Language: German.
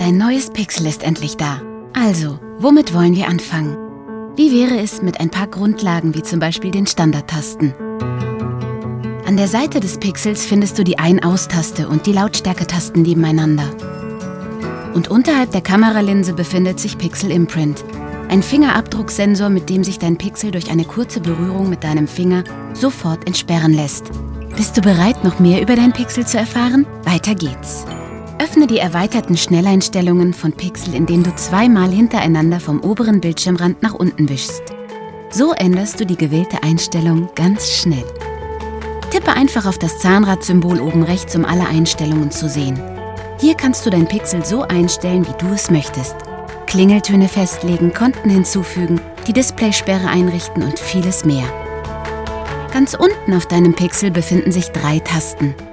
Dein neues Pixel ist endlich da. Also, womit wollen wir anfangen? Wie wäre es mit ein paar Grundlagen, wie zum Beispiel den Standardtasten? An der Seite des Pixels findest du die Ein-Aus-Taste und die Lautstärketasten nebeneinander. Und unterhalb der Kameralinse befindet sich Pixel Imprint, ein Fingerabdrucksensor, mit dem sich dein Pixel durch eine kurze Berührung mit deinem Finger sofort entsperren lässt. Bist du bereit, noch mehr über dein Pixel zu erfahren? Weiter geht's! Öffne die erweiterten Schnelleinstellungen von Pixel, indem du 2-mal hintereinander vom oberen Bildschirmrand nach unten wischst. So änderst du die gewählte Einstellung ganz schnell. Tippe einfach auf das Zahnradsymbol oben rechts, um alle Einstellungen zu sehen. Hier kannst du dein Pixel so einstellen, wie du es möchtest. Klingeltöne festlegen, Konten hinzufügen, die Displaysperre einrichten und vieles mehr. Ganz unten auf deinem Pixel befinden sich 3 Tasten.